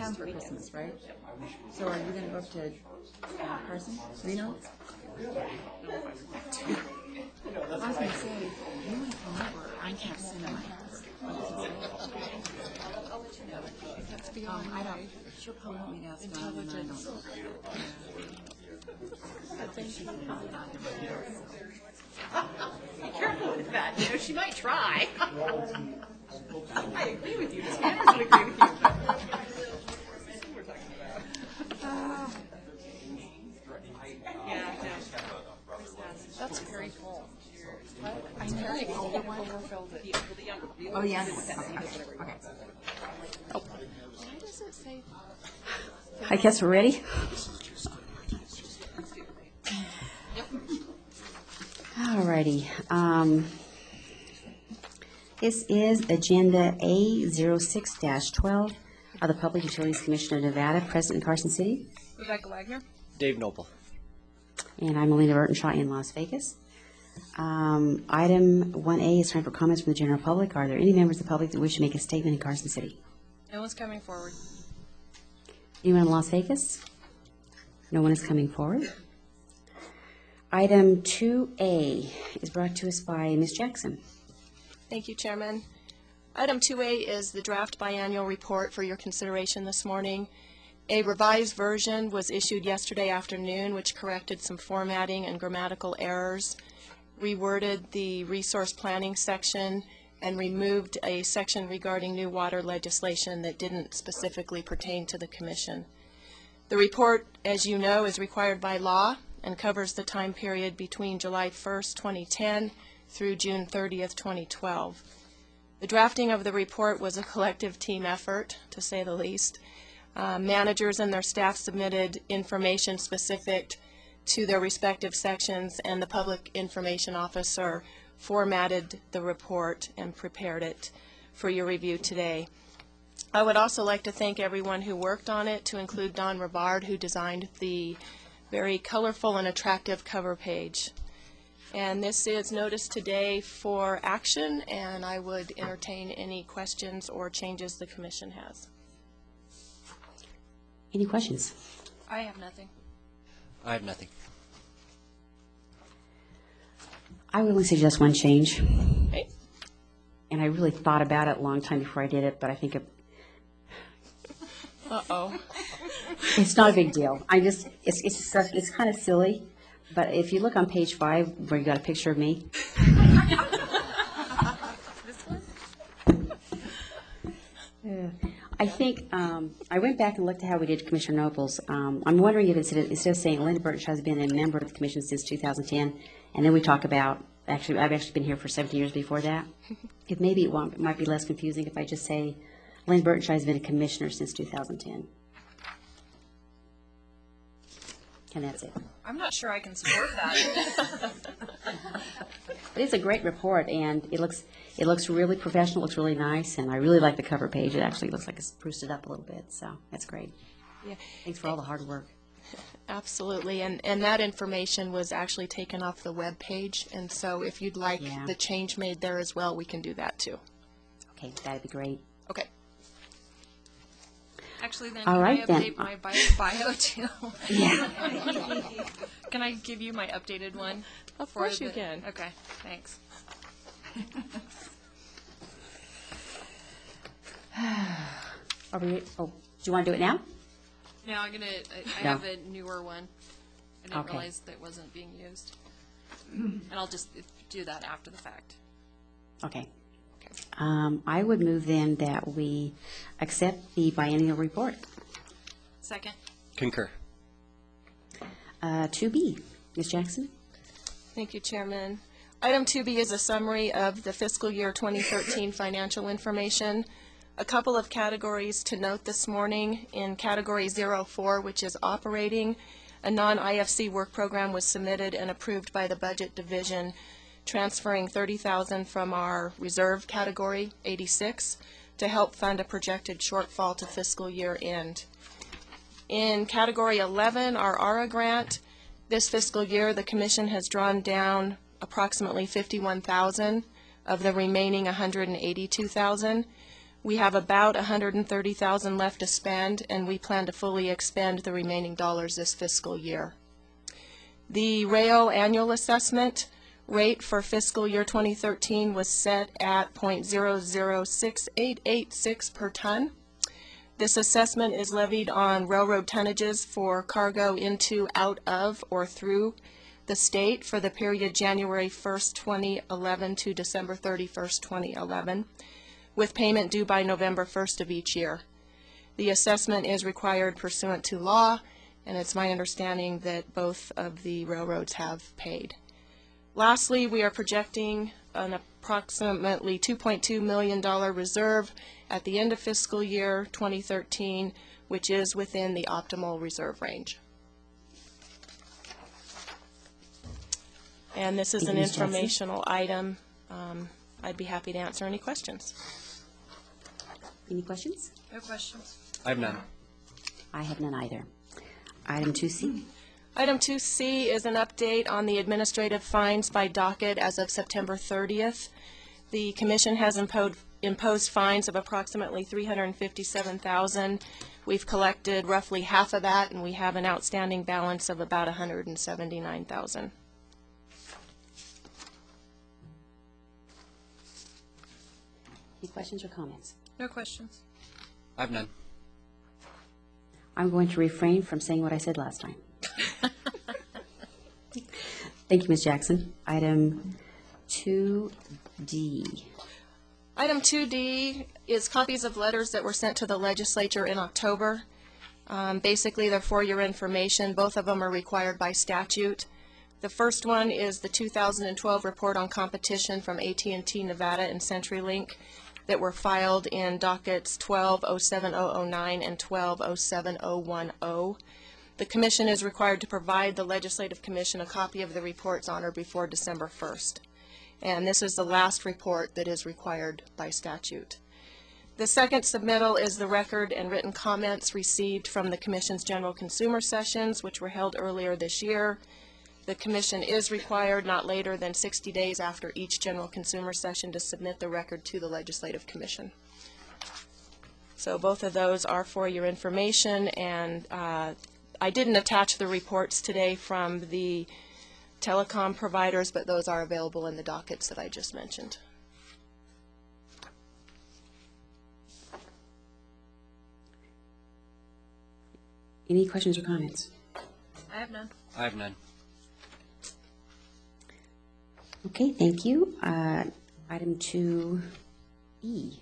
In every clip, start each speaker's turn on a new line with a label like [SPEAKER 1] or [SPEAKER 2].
[SPEAKER 1] town for Christmas, right? So are you going to go up to Carson, Reno? I was going to say, you want to come over, I can't send them my
[SPEAKER 2] That's beyond
[SPEAKER 1] I don't, she'll probably want me to ask God, and I don't know.
[SPEAKER 3] Be careful with that. You know, she might try. I agree with you. Tanner would agree with you. We're talking about. Yeah,
[SPEAKER 2] That's very full.
[SPEAKER 1] I know.
[SPEAKER 2] The older one overfilled it.
[SPEAKER 3] the younger.
[SPEAKER 1] Oh, yeah. Okay.
[SPEAKER 2] Why does it say?
[SPEAKER 4] I guess we're ready. Alrighty. This is Agenda A06-12 of the Public Utilities Commission of Nevada, President in Carson City.
[SPEAKER 2] Rebecca Wagner.
[SPEAKER 5] Dave Noble.
[SPEAKER 4] And I'm Melina Burtonshaw in Las Vegas. Item 1A is time for comments from the general public. Are there any members of the public that wish to make a statement in Carson City?
[SPEAKER 2] No one's coming forward.
[SPEAKER 4] Anyone in Las Vegas? No one is coming forward. Item 2A is brought to us by Ms. Jackson.
[SPEAKER 2] Thank you, Chairman. Item 2A is the draft biannual report for your consideration this morning. A revised version was issued yesterday afternoon, which corrected some formatting and grammatical errors, reworded the resource planning section, and removed a section regarding new water legislation that didn't specifically pertain to the Commission. The report, as you know, is required by law and covers the time period between July 1st, 2010 through June 30th, 2012. The drafting of the report was a collective team effort, to say the least. Managers and their staff submitted information specific to their respective sections, and the Public Information Officer formatted the report and prepared it for your review today. I would also like to thank everyone who worked on it, to include Don Rabard, who designed the very colorful and attractive cover page. And this is notice today for action, and I would entertain any questions or changes the Commission has.
[SPEAKER 4] Any questions?
[SPEAKER 2] I have nothing.
[SPEAKER 5] I have nothing.
[SPEAKER 4] I would only suggest one change.
[SPEAKER 2] Okay.
[SPEAKER 4] And I really thought about it a long time before I did it, but I think
[SPEAKER 2] Uh-oh.
[SPEAKER 4] it's not a big deal. It's kind of silly, but if you look on page 5 where you got a picture of me. Yeah. I think, I went back and looked at how we did Commissioner Nobles. I'm wondering if instead of saying Linda Burtonshaw has been a member of the commission since 2010, and then we talk about, actually, I've actually been here for 17 years before that. If maybe it might be less confusing if I just say Linda Burtonshaw has been a commissioner since 2010. And that's it.
[SPEAKER 2] I'm not sure I can support that.
[SPEAKER 4] But it's a great report, and it looks really professional, looks really nice, and I really like the cover page. It actually looks like it's spruced it up a little bit, so that's great.
[SPEAKER 2] Yeah,
[SPEAKER 4] Thanks for all the hard work.
[SPEAKER 2] absolutely. And that information was actually taken off the web page, and so if you'd like
[SPEAKER 4] Yeah.
[SPEAKER 2] the change made there as well, we can do that too.
[SPEAKER 4] Okay, that'd be great.
[SPEAKER 2] Okay.
[SPEAKER 6] Actually, then,
[SPEAKER 4] All
[SPEAKER 6] can
[SPEAKER 4] right,
[SPEAKER 6] I
[SPEAKER 4] then.
[SPEAKER 6] update my bio too?
[SPEAKER 4] Yeah.
[SPEAKER 6] Can I give you my updated one?
[SPEAKER 2] Of
[SPEAKER 6] for
[SPEAKER 2] course you
[SPEAKER 6] the-
[SPEAKER 2] can.
[SPEAKER 6] Okay, thanks.
[SPEAKER 4] Do you want to do it now?
[SPEAKER 6] No, I
[SPEAKER 4] No.
[SPEAKER 6] have a newer one. I didn't
[SPEAKER 4] Okay.
[SPEAKER 6] realize that wasn't being used. And I'll just do that after the fact.
[SPEAKER 4] Okay.
[SPEAKER 6] Okay.
[SPEAKER 4] I would move then that we accept the biennial report.
[SPEAKER 6] Second.
[SPEAKER 5] Concur.
[SPEAKER 4] 2B, Ms. Jackson?
[SPEAKER 2] Thank you, Chairman. Item 2B is a summary of the fiscal year 2013 financial information. A couple of categories to note this morning. In Category 04, which is operating, a non-IFC work program was submitted and approved by the Budget Division, transferring $30,000 from our reserve category, 86, to help fund a projected shortfall to fiscal year end. In Category 11, our ARA grant, this fiscal year, the Commission has drawn down approximately $51,000 of the remaining $182,000. We have about $130,000 left to spend, and we plan to fully expend the remaining dollars this fiscal year. The rail annual assessment rate for fiscal year 2013 was set at .006886 per ton. This assessment is levied on railroad tonnages for cargo into, out of, or through the state for the period January 1st, 2011 to December 31st, 2011, with payment due by November 1st of each year. The assessment is required pursuant to law, and it's my understanding that both of the railroads have paid. Lastly, we are projecting an approximately $2.2 million reserve at the end of fiscal year 2013, which is within the optimal reserve range. And this is an
[SPEAKER 4] Thank you, Ms. Jackson.
[SPEAKER 2] informational item. I'd be happy to answer any questions.
[SPEAKER 4] Any questions?
[SPEAKER 6] No questions.
[SPEAKER 5] I have none.
[SPEAKER 4] I have none either. Item 2C.
[SPEAKER 2] Item 2C is an update on the administrative fines by docket as of September 30th. The Commission has imposed fines of approximately $357,000. We've collected roughly half of that, and we have an outstanding balance of about $179,000.
[SPEAKER 4] Any questions or comments?
[SPEAKER 6] No questions.
[SPEAKER 5] I have none.
[SPEAKER 4] I'm going to refrain from saying what I said last time. Thank you, Ms. Jackson. Item 2D.
[SPEAKER 2] Item 2D is copies of letters that were sent to the legislature in October. Basically, they're for your information. Both of them are required by statute. The first one is the 2012 report on competition from AT&T Nevada and CenturyLink that were filed in dockets 12-07009 and 12-07010. The Commission is required to provide the Legislative Commission a copy of the reports on or before December 1st. And this is the last report that is required by statute. The second submittal is the record and written comments received from the Commission's general consumer sessions, which were held earlier this year. The Commission is required not later than 60 days after each general consumer session to submit the record to the Legislative Commission. So both of those are for your information, and I didn't attach the reports today from the telecom providers, but those are available in the dockets that I just mentioned.
[SPEAKER 4] Any questions or comments?
[SPEAKER 6] I have none.
[SPEAKER 5] I have none.
[SPEAKER 4] Okay, thank you. Item 2E.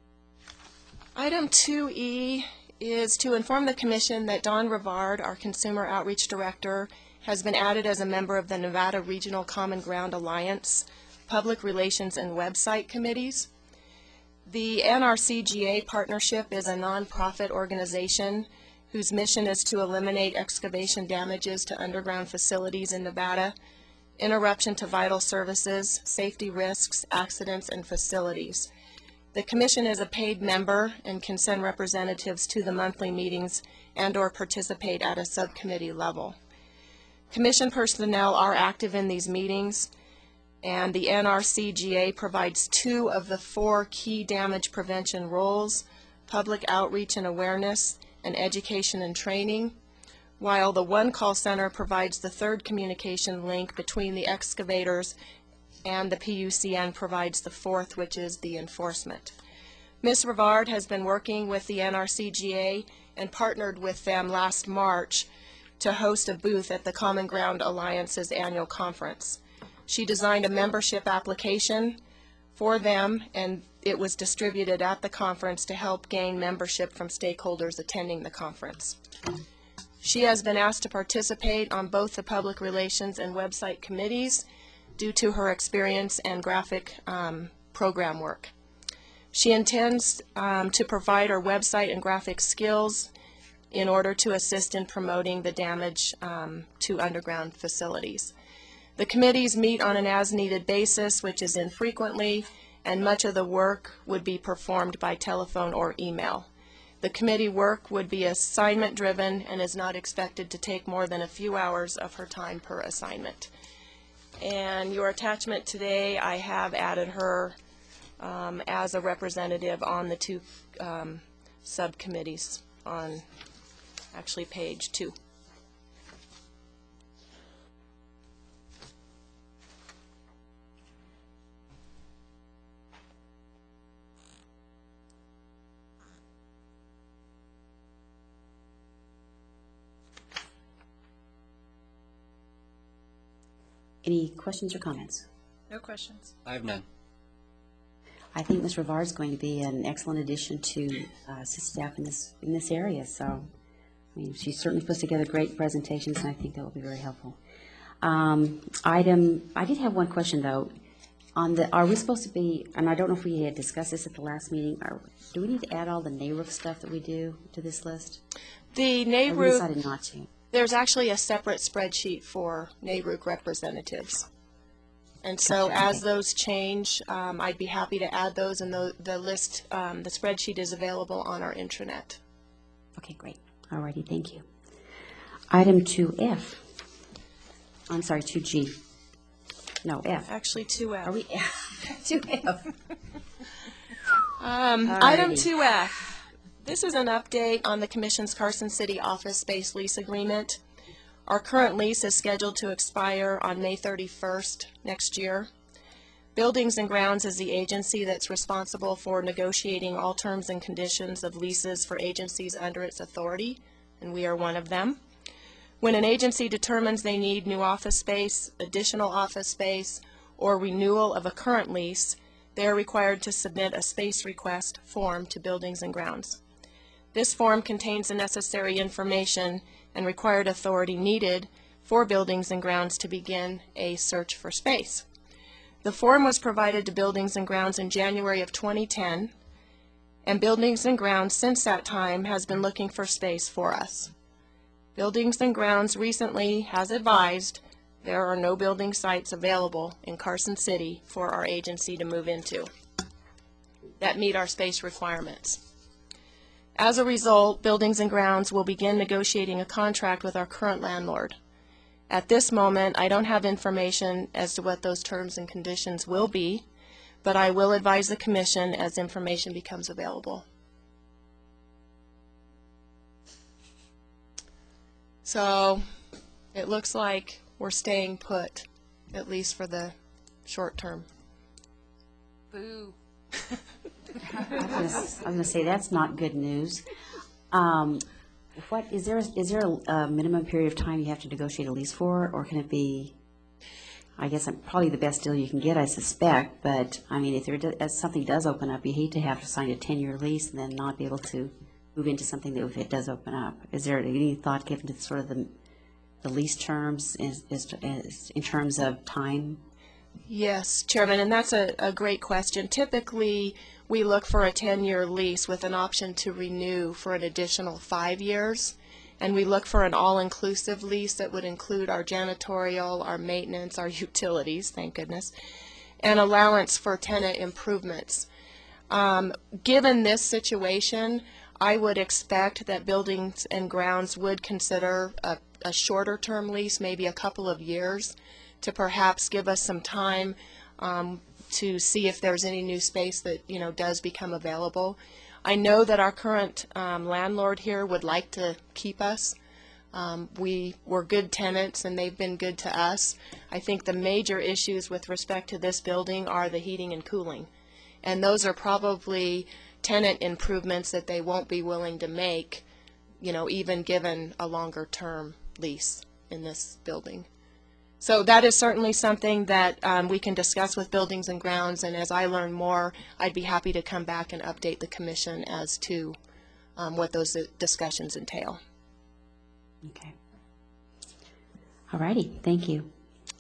[SPEAKER 2] Item 2E is to inform the Commission that Dawn Rivard, our Consumer Outreach Director, has been added as a member of the Nevada Regional Common Ground Alliance Public Relations and Website Committees. The NRCGA Partnership is a nonprofit organization whose mission is to eliminate excavation damages to underground facilities in Nevada, interruption to vital services, safety risks, accidents, and facilities. The Commission is a paid member and can send representatives to the monthly meetings and/or participate at a subcommittee level. Commission personnel are active in these meetings, and the NRCGA provides 2 of the 4 key damage prevention roles: public outreach and awareness, and education and training, while the One Call Center provides the 3rd communication link between the excavators, and the PUCN provides the 4th, which is the enforcement. Ms. Rivard has been working with the NRCGA and partnered with them last March to host a booth at the Common Ground Alliance's annual conference. She designed a membership application for them, and it was distributed at the conference to help gain membership from stakeholders attending the conference. She has been asked to participate on both the public relations and website committees due to her experience and graphic program work. She intends to provide her website and graphic skills in order to assist in promoting the damage to underground facilities. The committees meet on an as-needed basis, which is infrequently, and much of the work would be performed by telephone or email. The committee work would be assignment-driven and is not expected to take more than a few hours of her time per assignment. And your attachment today, I have added her as a representative on the two subcommittees on actually page 2.
[SPEAKER 4] Any questions or comments?
[SPEAKER 6] No questions.
[SPEAKER 5] I have none.
[SPEAKER 4] I think Ms. Rivard is going to be an excellent addition to assist staff in this area. So, I mean, she certainly puts together great presentations, and I think that will be very helpful. I did have one question though. Are we supposed to be? And I don't know if we had discussed this at the last meeting. Do we need to add all the NARUC stuff that we do to this list?
[SPEAKER 2] The
[SPEAKER 4] Or we
[SPEAKER 2] NARUC,
[SPEAKER 4] decided not to.
[SPEAKER 2] there's actually a separate spreadsheet for NARUC representatives. And so as those change, I'd be happy to add those, and the list, the spreadsheet is available on our intranet.
[SPEAKER 4] Okay, great. All righty, thank you. Item 2F. I'm sorry, 2G. No, F.
[SPEAKER 2] Actually, 2F.
[SPEAKER 4] Are we 2F?
[SPEAKER 2] Item
[SPEAKER 4] Alrighty.
[SPEAKER 2] 2F. This is an update on the Commission's Carson City office space lease agreement. Our current lease is scheduled to expire on May 31st next year. Buildings and Grounds is the agency that's responsible for negotiating all terms and conditions of leases for agencies under its authority, and we are one of them. When an agency determines they need new office space, additional office space, or renewal of a current lease, they are required to submit a space request form to Buildings and Grounds. This form contains the necessary information and required authority needed for Buildings and Grounds to begin a search for space. The form was provided to Buildings and Grounds in January of 2010, and Buildings and Grounds since that time has been looking for space for us. Buildings and Grounds recently has advised there are no building sites available in Carson City for our agency to move into that meet our space requirements. As a result, Buildings and Grounds will begin negotiating a contract with our current landlord. At this moment, I don't have information as to what those terms and conditions will be, but I will advise the Commission as information becomes available. So, it looks like we're staying put, at least for the short term.
[SPEAKER 6] Boo.
[SPEAKER 4] I was going to say, that's not good news. What, is there a minimum period of time you have to negotiate a lease for, or can it be, I guess, probably the best deal you can get, I suspect, but, I mean, if something does open up, you hate to have to sign a 10-year lease and then not be able to move into something that if it does open up. Is there any thought given to sort of the lease terms in terms of time?
[SPEAKER 2] Yes, Chairman, and that's a great question. Typically, we look for a 10-year lease with an option to renew for an additional 5 years, and we look for an all-inclusive lease that would include our janitorial, our maintenance, our utilities, thank goodness, and allowance for tenant improvements. Given this situation, I would expect that Buildings and Grounds would consider a shorter-term lease, maybe a couple of years, to perhaps give us some time to see if there's any new space that, you know, does become available. I know that our current landlord here would like to keep us. We were good tenants and they've been good to us. I think the major issues with respect to this building are the heating and cooling. And those are probably tenant improvements that they won't be willing to make, you know, even given a longer term lease in this building. So that is certainly something that we can discuss with Buildings and Grounds, and as I learn more, I'd be happy to come back and update the Commission as to what those discussions entail.
[SPEAKER 4] Okay. All righty, thank you.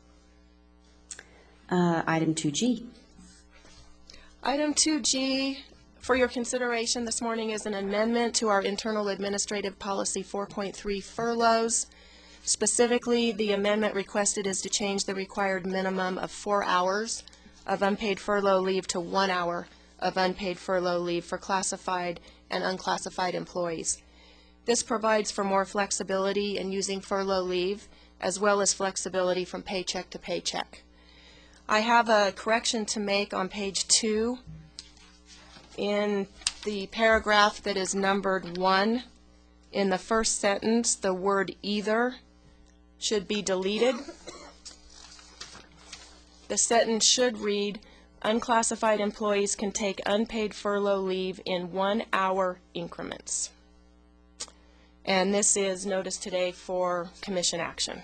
[SPEAKER 4] Item 2G.
[SPEAKER 2] Item 2G for your consideration this morning is an amendment to our Internal Administrative Policy 4.3 furloughs. Specifically, the amendment requested is to change the required minimum of 4 hours of unpaid furlough leave to 1 hour of unpaid furlough leave for classified and unclassified employees. This provides for more flexibility in using furlough leave, as well as flexibility from paycheck to paycheck. I have a correction to make on page 2 In the paragraph that is numbered 1, in the first sentence, the word either should be deleted. The sentence should read, unclassified employees can take unpaid furlough leave in 1-hour increments. And this is notice today for commission action.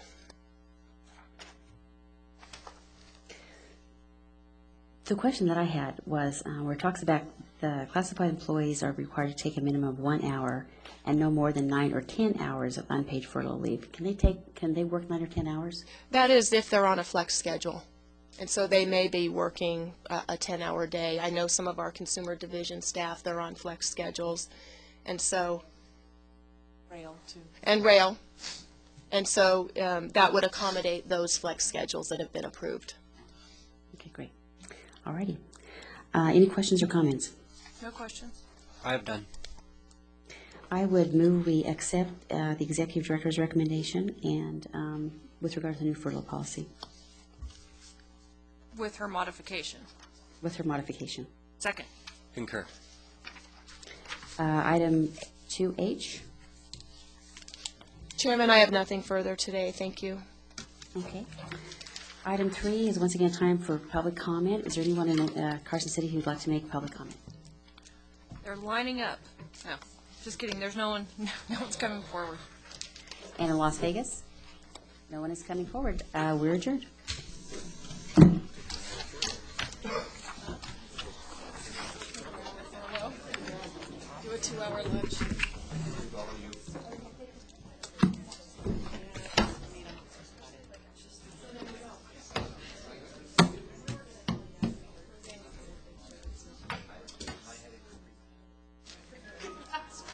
[SPEAKER 4] The question that I had was, where it talks about the classified employees are required to take a minimum of 1 hour and no more than 9 or 10 hours of unpaid furlough leave. Can they work 9 or 10 hours?
[SPEAKER 2] That is if they're on a flex schedule. And so they may be working a 10-hour day. I know some of our consumer division staff, they're on flex schedules. And so,
[SPEAKER 1] Rail too.
[SPEAKER 2] and rail. And so that would accommodate those flex schedules that have been approved.
[SPEAKER 4] Okay, great. All righty. Any questions or comments?
[SPEAKER 6] No questions?
[SPEAKER 5] I have none.
[SPEAKER 4] I would move we accept the executive director's recommendation and with regard to the new furlough policy,
[SPEAKER 6] With her modification.
[SPEAKER 4] with her modification.
[SPEAKER 6] Second.
[SPEAKER 5] Concur.
[SPEAKER 4] Item 2H.
[SPEAKER 2] Chairman, I have nothing further today. Thank you.
[SPEAKER 4] Okay. Item 3 is once again time for public comment. Is there anyone in Carson City who would like to make public comment?
[SPEAKER 6] They're lining up. No, just kidding. There's no one, no one's coming forward.
[SPEAKER 4] And in Las Vegas? No one is coming forward. We're adjourned.
[SPEAKER 2] Do a 2-hour lunch.